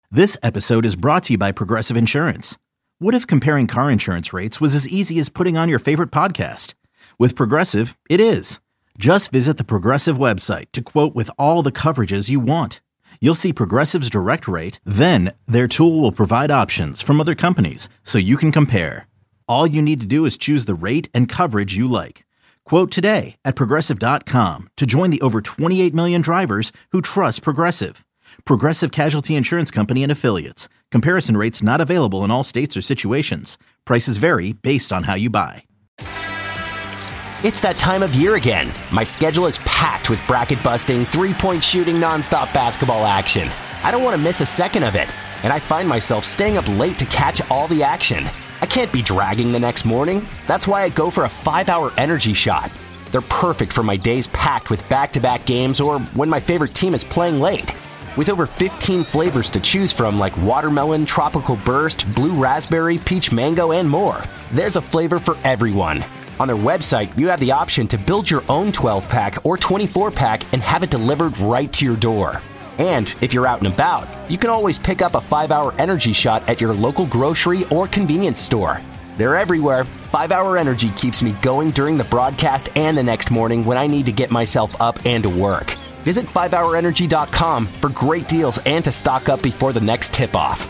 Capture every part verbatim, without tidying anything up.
This episode is brought to you by Progressive Insurance. What if comparing car insurance rates was as easy as putting on your favorite podcast? With Progressive, it is. Just visit the Progressive website to quote with all the coverages you want. You'll see Progressive's direct rate, then their tool will provide options from other companies so you can compare. All you need to do is choose the rate and coverage you like. Quote today at progressive dot com to join the over twenty-eight million drivers who trust Progressive. Progressive Casualty Insurance Company and Affiliates. Comparison rates not available in all states or situations. Prices vary based on how you buy. It's that time of year again. My schedule is packed with bracket-busting, three-point shooting, nonstop basketball action. I don't want to miss a second of it, and I find myself staying up late to catch all the action. I can't be dragging the next morning. That's why I go for a five-hour energy shot. They're perfect for my days packed with back-to-back games or when my favorite team is playing late. With over fifteen flavors to choose from like watermelon, tropical burst, blue raspberry, peach mango, and more, there's a flavor for everyone. On their website, you have the option to build your own twelve-pack or twenty-four-pack and have it delivered right to your door. And if you're out and about, you can always pick up a five-hour energy shot at your local grocery or convenience store. They're everywhere. five-hour Energy keeps me going during the broadcast and the next morning when I need to get myself up and to work. Visit five hour energy dot com for great deals and to stock up before the next tip-off.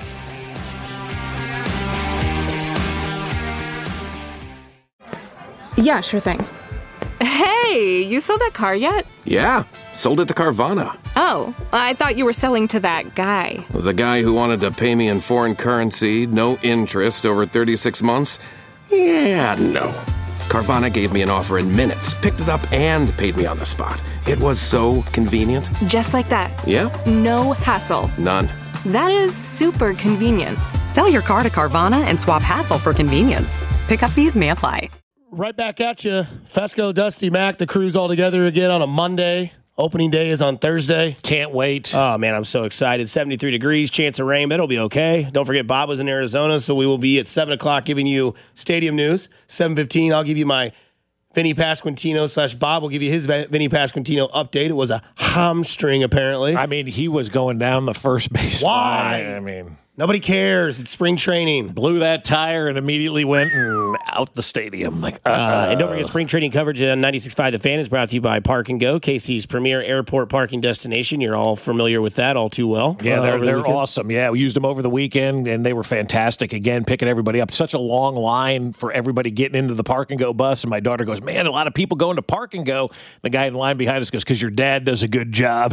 Yeah, sure thing. Hey, you sold that car yet? Yeah, sold it to Carvana. Oh, I thought you were selling to that guy. The guy who wanted to pay me in foreign currency, no interest, over thirty-six months? Yeah, no. Carvana gave me an offer in minutes, picked it up, and paid me on the spot. It was so convenient. Just like that. Yeah. No hassle. None. That is super convenient. Sell your car to Carvana and swap hassle for convenience. Pickup fees may apply. Right back at you. Fesco, Dusty, Mac, the crew's all together again on a Monday. Opening day is on Thursday. Can't wait. Oh, man, I'm so excited. seventy-three degrees, chance of rain, but it'll be okay. Don't forget, Bob was in Arizona, so we will be at seven o'clock giving you stadium news. seven fifteen, I'll give you my Vinny Pasquantino slash Bob will give you his Vinny Pasquantino update. It was a hamstring, apparently. I mean, he was going down the first base Why? line. I mean, nobody cares. It's spring training. Blew that tire and immediately went and out the stadium. Like, uh, uh, and don't forget, spring training coverage on ninety-six point five The Fan is brought to you by Park and Go, K C's premier airport parking destination. You're all familiar with that all too well. Yeah, uh, they're, the they're weekend. awesome. Yeah, we used them over the weekend, and they were fantastic. Again, picking everybody up. Such a long line for everybody getting into the Park and Go bus. And my daughter goes, man, a lot of people going to Park and Go. The guy in line behind us goes, because your dad does a good job.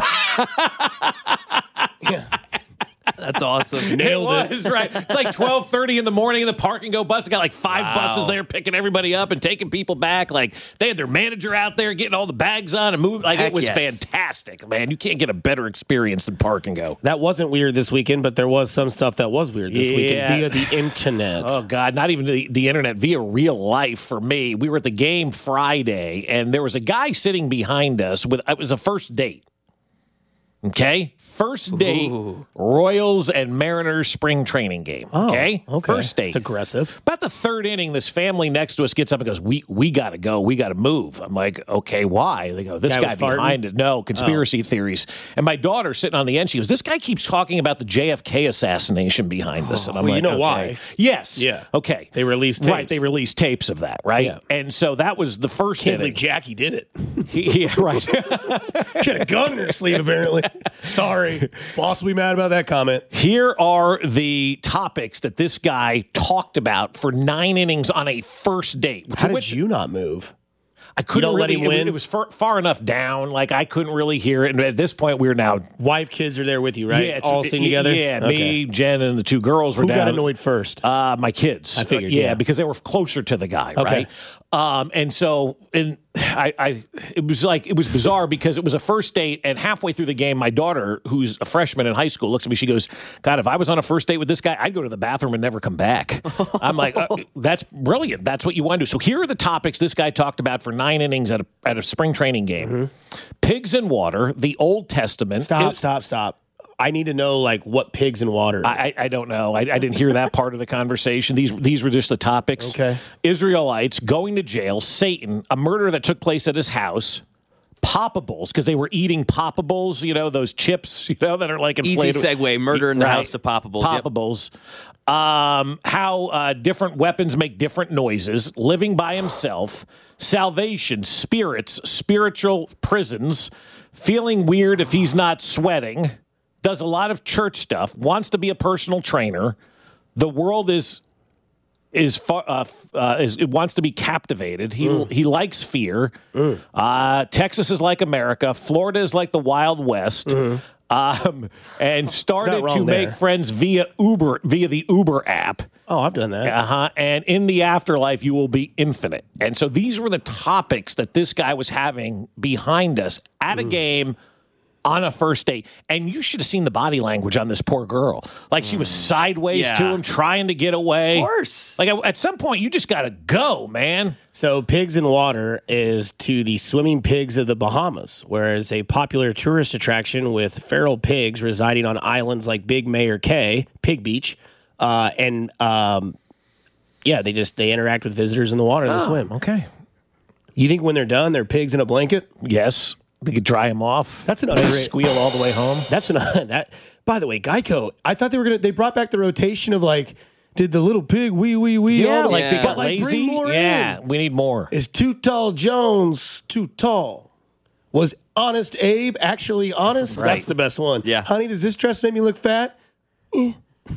Yeah. That's awesome. Nailed it. it. Was, right. It's like twelve thirty in the morning in the Park and Go bus. They got like five Wow. buses there picking everybody up and taking people back. Like they had their manager out there getting all the bags on and moving. Like Heck it was yes. fantastic, man. You can't get a better experience than Park and Go. That wasn't weird this weekend, but there was some stuff that was weird this Yeah. weekend via the internet. Oh, God, not even the, the internet, via real life for me. We were at the game Friday, and there was a guy sitting behind us with, it was a first date. Okay? First date, Ooh. Royals and Mariners spring training game. Oh, okay? okay. First date. It's aggressive. About the third inning, this family next to us gets up and goes, we we got to go. We got to move. I'm like, okay, why? They go, this Guy guy was farting? behind it. No, conspiracy Oh. theories. And my daughter sitting on the end, she goes, this guy keeps talking about the J F K assassination behind us. And I'm Well, like, you know okay. why. Yes. Yeah. Okay. They released tapes. Right, they released tapes of that, right? Yeah. And so that was the first Can't inning. believe Jackie did it. He- yeah, right. She had a gun in her sleeve, apparently. Sorry. Boss will be mad about that comment. Here are the topics that this guy talked about for nine innings on a first date. How To which did you not move? I couldn't don't let really. him win? It was, it was far, far enough down, like I couldn't really hear it. And at this point, we were now Wife, kids are there with you, right? Yeah, it's- All sitting y- together? Yeah, Okay. me, Jen, and the two girls were Who down. got annoyed first? Uh, my kids. I figured, Uh, yeah, yeah. because they were closer to the guy, Okay. right? Um, and so, and I, I, it was like it was bizarre because it was a first date, and halfway through the game, my daughter, who's a freshman in high school, looks at me. She goes, "God, if I was on a first date with this guy, I'd go to the bathroom and never come back." I'm like, uh, "That's brilliant. That's what you want to do." So here are the topics this guy talked about for nine innings at a at a spring training game: mm-hmm. pigs and water, the Old Testament. Stop, It- stop, stop. I need to know, like, what pigs and water is. I, I don't know. I, I didn't hear that part of the conversation. These these were just the topics. Okay. Israelites, going to jail, Satan, a murder that took place at his house, Poppables because they were eating Poppables, you know, those chips, you know, that are like inflated. Easy segue, Murder in the Right. House of Poppables. Yep. Poppables. Um, how uh, different weapons make different noises, living by himself, salvation, spirits, spiritual prisons, feeling weird if he's not sweating, does a lot of church stuff, wants to be a personal trainer. The world is is far, uh, uh, is it wants to be captivated. He mm. he likes fear. Mm. Uh, Texas is like America. Florida is like the Wild West. Mm. Um, and started to there. make friends via Uber, via the Uber app. Oh, I've done that. Uh-huh. And in the afterlife, you will be infinite. And so these were the topics that this guy was having behind us at a mm. game on a first date. And you should have seen the body language on this poor girl. Like she was sideways Yeah. to him, trying to get away. Of course. Like at some point, you just got to go, man. So Pigs in Water is to the swimming pigs of the Bahamas, whereas a popular tourist attraction with feral pigs residing on islands like Big Mayor Cay, Pig Beach, uh, and um, yeah, they just they interact with visitors in the water and Oh, they swim. Okay. You think when they're done, they're pigs in a blanket? Yes. We could dry him off. That's an They underrated- squeal all the way home. That's an that. By the way, Geico. I thought they were gonna. They brought back the rotation of like, did the little pig wee wee wee? Yeah, all the- like Yeah. they but got like lazy. bring more yeah, in. we need more. Is Too Tall Jones too tall? Was Honest Abe actually honest? Right. That's the best one. Yeah. Honey, does this dress make me look fat? Eh.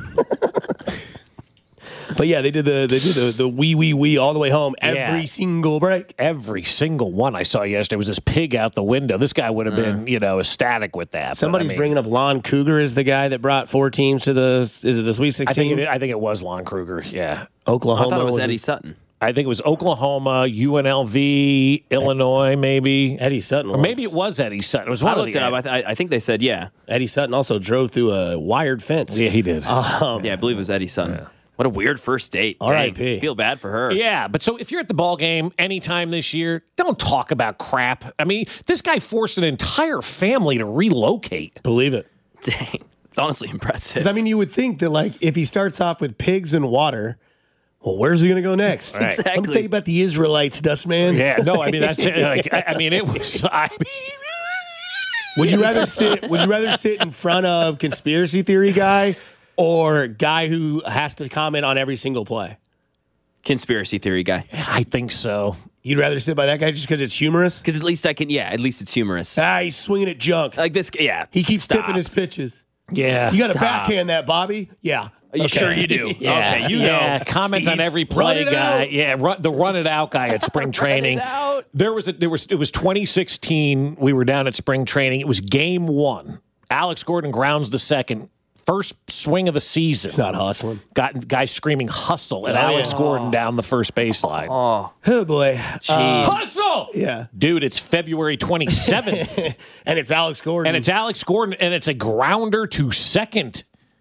But yeah, they did the they did the the wee wee wee all the way home every Yeah. single break. Every single one I saw yesterday was this pig out the window. This guy would have been, you know, ecstatic with that. but, Somebody's I mean, bringing up Lon Cougar as the guy that brought four teams to the is it the Sweet I sixteen? think it, I think it was Lon Kruger. Yeah, Oklahoma I thought it was Eddie his- Sutton. I think it was Oklahoma, U N L V, Illinois, maybe. Eddie Sutton. Or maybe once. it was Eddie Sutton. It was one I of looked the. it up. I, th- I think they said yeah. Eddie Sutton also drove through a wired fence. Yeah, he did. Um, Yeah, I believe it was Eddie Sutton. What a weird first date. R I Dang. P Feel bad for her. Yeah, but so if you're at the ball game anytime this year, don't talk about crap. I mean, this guy forced an entire family to relocate. Believe it. Dang. It's honestly impressive. Because I mean, you would think that like if he starts off with pigs and water, well, where's he going to go next? Right. Let me Exactly. tell you about the Israelites, Dustman. Yeah, no, I mean that's like I, I mean it was. I mean, Would you rather sit? Would you rather sit in front of conspiracy theory guy or guy who has to comment on every single play? Conspiracy theory guy. I think so. You'd rather sit by that guy just because it's humorous? Because at least I can, yeah, at least it's humorous. Ah, he's swinging at junk. Like this, yeah. He keeps stop. tipping his pitches. Yeah, You got to Stop. backhand that, Bobby? Yeah. You Okay. sure you do? Yeah, Okay, you yeah, know. comment Steve. on every Run play it guy. out. Yeah, run, the run it out guy at spring training. out. There was a, there was it was twenty sixteen. We were down at spring training. It was game one. Alex Gordon grounds the second. First swing of the season. It's not hustling. Got guys screaming hustle at Oh, Alex yeah. Gordon down the first baseline. Oh, boy. Uh, Hustle! yeah. Dude, it's February twenty-seventh. And it's Alex Gordon. And it's Alex Gordon, and it's a grounder to second.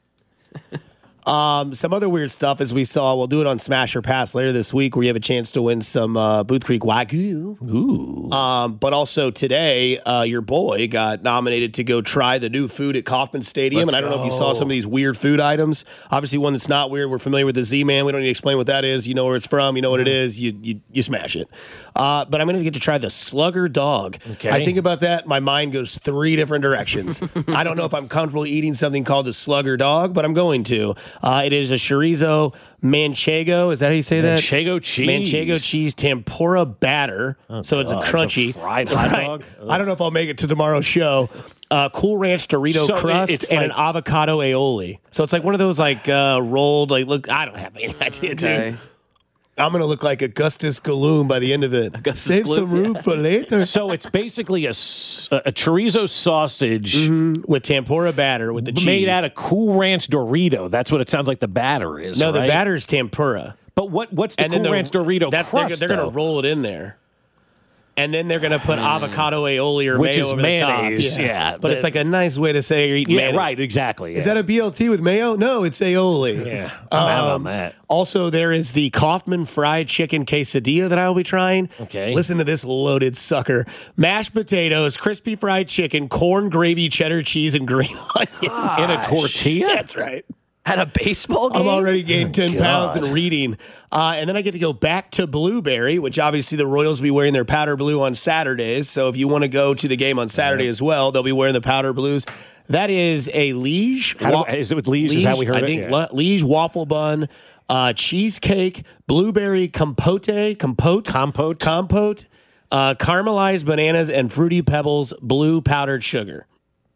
Um, some other weird stuff as we saw. We'll do it on Smash or Pass later this week, where you have a chance to win some uh, Booth Creek Wagyu. Ooh. Um, but also today, uh, your boy got nominated to go try the new food at Kauffman Stadium. Let's and I don't know if you go. saw some of these weird food items. Obviously, one that's not weird. We're familiar with the Z-Man. We don't need to explain what that is. You know where it's from. You know what it is. You you, you smash it. Uh, but I'm going to get to try the Slugger Dog. Okay. I think about that. My mind goes three different directions. I don't know if I'm comfortable eating something called the Slugger Dog, but I'm going to. Uh, it is a chorizo manchego. Is that how you say that? Manchego cheese. Manchego cheese tempura batter. so it's a God, it's a crunchy. fried hot Right. dog? I don't know if I'll make it to tomorrow's show. Uh, Cool Ranch Dorito So crust it's and like- an avocado aioli. So it's like one of those like uh, rolled, like, look, I don't have any idea, Okay. dude. I'm going to look like Augustus Gloom by the end of it. Augustus Save Gloom, some room yeah. for later. So it's basically a, s- a chorizo sausage With tempura batter with the cheese. made out of Cool Ranch Dorito. That's what it sounds like the batter is. No, the right? batter is tempura. But what what's the Cool the- Ranch Dorito that- crust? They're, they're going though? to roll it in there. And then they're going to put avocado aioli or Which mayo is over mayonnaise, the top. yeah. But it's like a nice way to say you're eating Yeah, mayonnaise. right, exactly. Is yeah. that a B L T with mayo? No, it's aioli. Yeah, I'm out on that. Also, there is the Kaufman fried chicken quesadilla that I will be trying. Okay. Listen to this loaded sucker. Mashed potatoes, crispy fried chicken, corn, gravy, cheddar cheese, and green onions. In a tortilla? That's right. At a baseball game? I'm already gained ten God. pounds in reading. Uh, and then I get to go back to Blueberry, which obviously the Royals will be wearing their powder blue on Saturdays. So if you want to go to the game on Saturday as well, they'll be wearing the powder blues. That is a Liege. How do- wa- is it with Liege? Is that how we heard I it? think Yeah. Le- Liege waffle bun, uh, cheesecake, blueberry compote, compote, Compote. compote, uh, caramelized bananas, and Fruity Pebbles blue powdered sugar.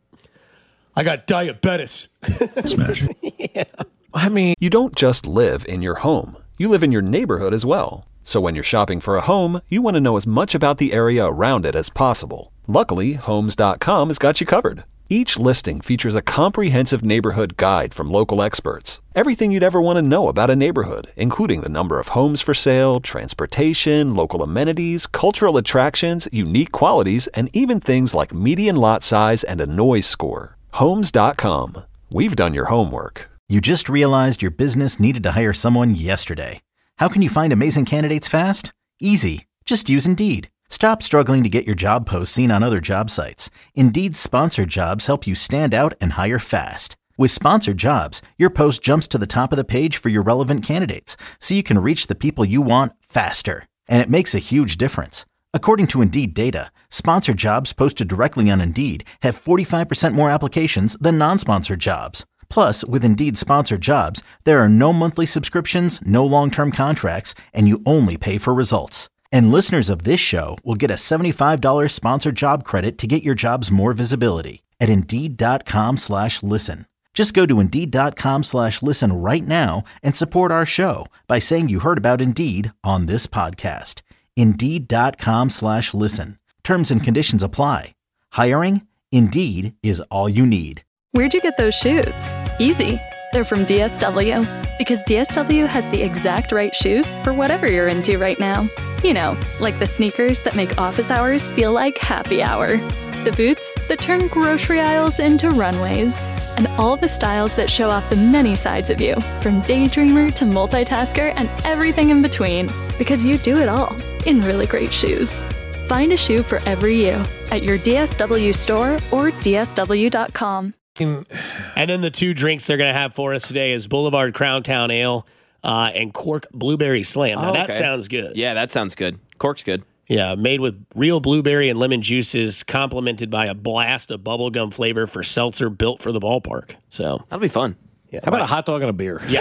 I got diabetes. Smash. Yeah. I mean, You don't just live in your home. You live in your neighborhood as well. So when you're shopping for a home, you want to know as much about the area around it as possible. Luckily, Homes dot com has got you covered. Each listing features a comprehensive neighborhood guide from local experts. Everything you'd ever want to know about a neighborhood, including the number of homes for sale, transportation, local amenities, cultural attractions, unique qualities, and even things like median lot size and a noise score. Homes dot com. We've done your homework. You just realized your business needed to hire someone yesterday. How can you find amazing candidates fast? Easy. Just use Indeed. Stop struggling to get your job posts seen on other job sites. Indeed's sponsored jobs help you stand out and hire fast. With sponsored jobs, your post jumps to the top of the page for your relevant candidates, so you can reach the people you want faster. And it makes a huge difference. According to Indeed data, sponsored jobs posted directly on Indeed have forty-five percent more applications than non-sponsored jobs. Plus, with Indeed sponsored jobs, there are no monthly subscriptions, no long-term contracts, and you only pay for results. And listeners of this show will get a seventy-five dollars sponsored job credit to get your jobs more visibility at Indeed.com slash listen. Just go to Indeed.com slash listen right now and support our show by saying you heard about Indeed on this podcast. Indeed.com slash listen. Terms and conditions apply. Hiring? Indeed is all you need. Where'd you get those shoes? Easy. They're from D S W. Because D S W has the exact right shoes for whatever you're into right now. You know, like the sneakers that make office hours feel like happy hour. The boots that turn grocery aisles into runways. And all the styles that show off the many sides of you, from daydreamer to multitasker and everything in between. Because you do it all in really great shoes. Find a shoe for every you at your D S W store or D S W dot com. And then the two drinks they're going to have for us today is Boulevard Crown Town Ale uh, and Cork Blueberry Slam. Now, Oh, that okay. sounds good. Yeah, that sounds good. Cork's good. Yeah, made with real blueberry and lemon juices, complemented by a blast of bubblegum flavor for seltzer built for the ballpark. So That'll be fun. yeah, how about a hot dog and a beer? Yeah.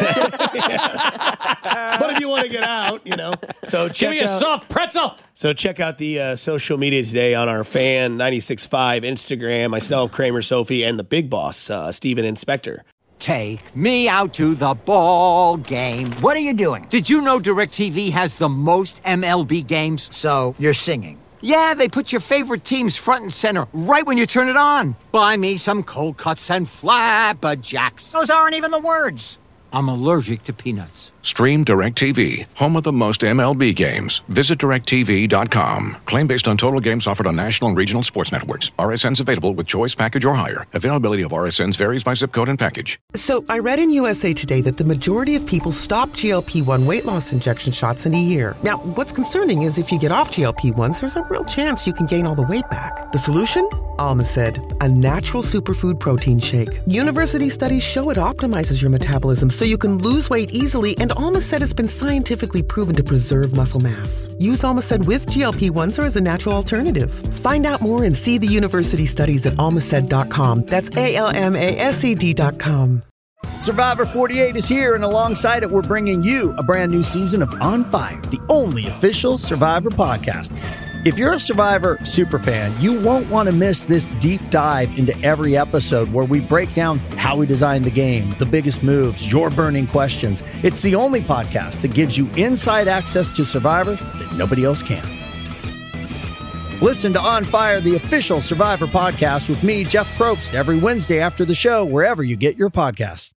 But if you want to get out, you know. So check Give me a out, soft pretzel. So check out the uh, social media today on our Fan ninety-six point five Instagram, myself, Kramer, Sophie, and the big boss, uh, Steven Inspector. Take me out to the ball game. What are you doing? Did you know DirecTV has the most M L B games? So, you're singing? Yeah, they put your favorite teams front and center right when you turn it on. Buy me some cold cuts and flabberjacks. Those aren't even the words. I'm allergic to peanuts. Stream DirecTV, home of the most M L B games. Visit direct T V dot com. Claim based on total games offered on national and regional sports networks. R S Ns available with choice package or higher. Availability of R S Ns varies by zip code and package. So I read in U S A Today that the majority of people stop G L P one weight loss injection shots in a year. Now, what's concerning is if you get off G L P ones, there's a real chance you can gain all the weight back. The solution? Almacid, a natural superfood protein shake. University studies show it optimizes your metabolism so you can lose weight easily, and Almacid has been scientifically proven to preserve muscle mass. Use Almacid with G L P ones or as a natural alternative. Find out more and see the university studies at almacid dot com. That's A L M A S E D dot com. Survivor forty-eight is here, and alongside it, we're bringing you a brand new season of On Fire, the only official Survivor podcast. If you're a Survivor superfan, you won't want to miss this deep dive into every episode where we break down how we designed the game, the biggest moves, your burning questions. It's the only podcast that gives you inside access to Survivor that nobody else can. Listen to On Fire, the official Survivor podcast with me, Jeff Probst, every Wednesday after the show, wherever you get your podcasts.